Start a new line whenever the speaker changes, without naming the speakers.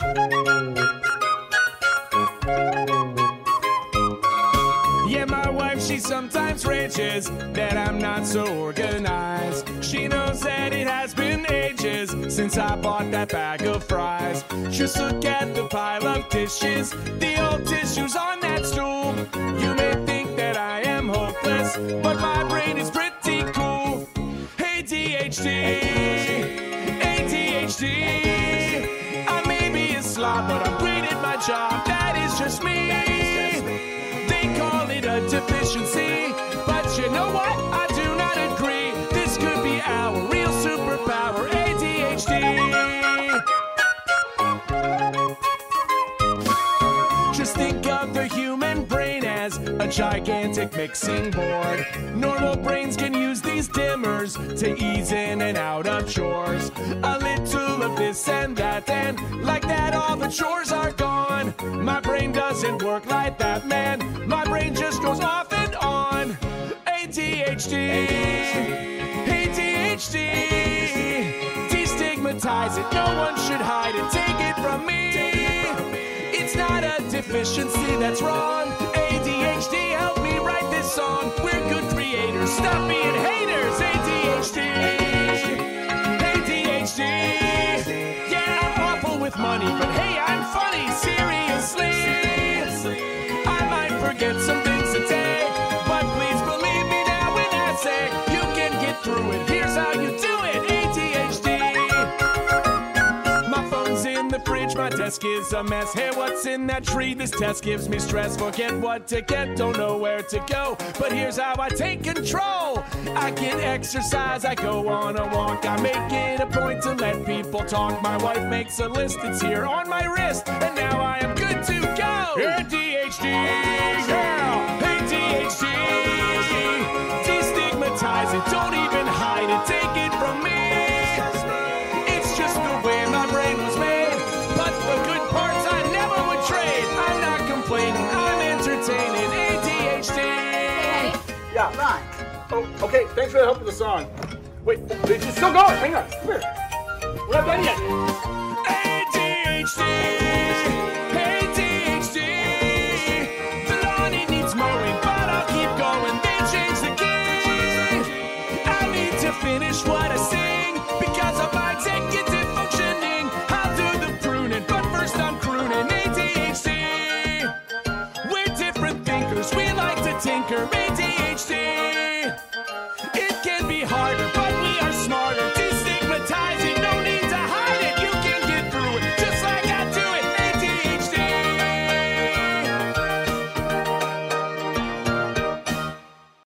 Yeah, my wife, she sometimes ranches that I'm not so organized. She knows that it has been ages since I bought that bag of fries. Just look at the pile of dishes, the old tissues on that stool. You may think that I am hopeless, but my brain is pretty cool. ADHD, ADHD. I may be a slob, but I'm great at my job. That is just me. They call it a deficiency, but you know what? I do not agree. This could be our real superpower, ADHD. Just think of the human brain as a gigantic mixing board. Normal brains can use these dimmers to ease in and out of chores. A little of this and that, and like that all the chores are gone. My brain doesn't work like that, man. My brain just goes off and on. ADHD, ADHD. Destigmatize it, no one should hide it. Take it from me. It's not a deficiency that's wrong. ADHD, help me write this song. We're good creators, stop being haters. ADHD, ADHD. Yeah, I'm awful with money, but hey, I'm funny, seriously. I might forget some things today, but please believe me now when I say you can get through it. Here's how you do it, ADHD. My phone's in the fridge, my desk is a mess. Hey, what's in that tree? This test gives me stress. Forget what to get, don't know where to go. But here's how I take control. I get exercise, I go on a walk. I make it a point to let people talk. My wife makes a list, it's here on my wrist, and now I am good to go. ADHD, yeah, ADHD. Destigmatize it, don't even hide it. Take it from me. It's just the way my brain was made, but the good parts I never would trade. I'm not complaining, I'm entertaining. ADHD.
Yeah.
Ron.
Oh, okay. Thanks for the help with the song. Wait, it's still going. Hang on. Come here. We're not done yet.
ADHD, ADHD. The lawn, it needs mowing, but I'll keep going. They changed the key. I need to finish what I sing because of my executive functioning. I'll do the pruning, but first I'm crooning. ADHD. We're different thinkers, we like to tinker.